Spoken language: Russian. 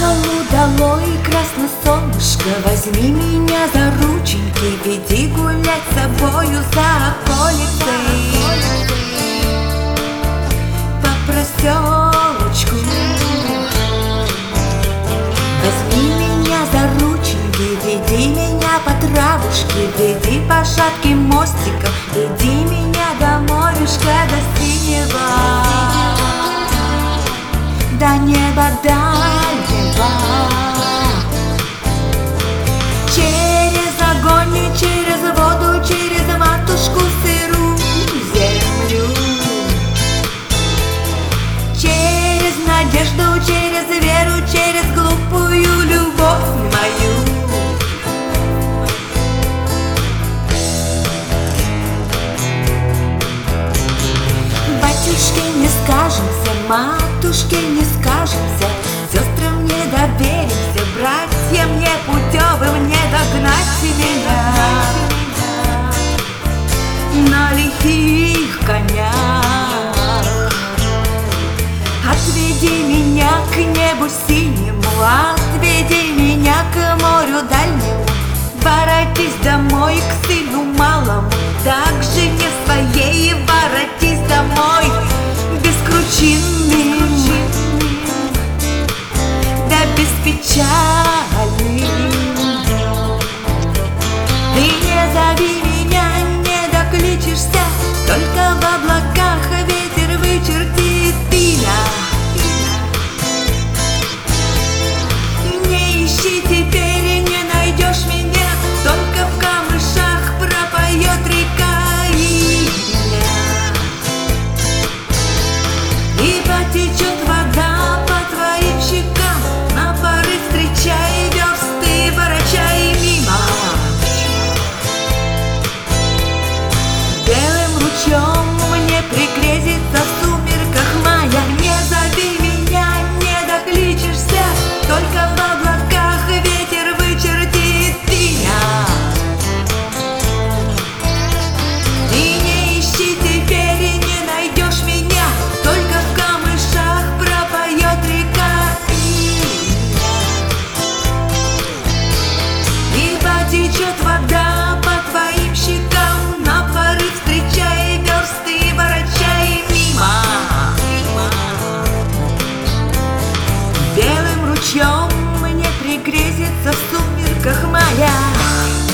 колоколу долой, красное солнышко, возьми меня за рученьки, веди гулять с собою за околицей, по проселочку. Возьми меня за рученьки, веди меня по травушке, веди по шатким мостикам, веди меня до морюшка, до синего, до неба дальнего. Через огонь и через воду, через матушку сырую землю, через надежду, через веру, через глупую любовь мою. Батюшке не скажемся, матушке не скажемся, сестрам не доверимся, братьям непутевым не догнать меня на лихих конях. Отведи меня к небу синему, отведи меня к морю дальнему, воротись домой к сыну малому, так же не своей, воротись домой бескручинным, да без печали. Ты не зови меня, не докличешься, только в облаках ветер вычертит имя. Не ищи теперь, не найдешь меня, только в камышах пропоет река имя. И потечет вода по твоим щекам, на порыв встречай версты, ворочай мимо. Белым ручьем мне пригрезится в сумерках мая. Не зови меня, не докличешься, только в облаках ветер вычертит имя. И не ищи теперь, и не найдешь меня, только в камышах пропоет река имя. И потечет вода по твоим щекам, на порыв встречай версты, ворочай мимо. Белым ручьем мне пригрезится в сумерках мая.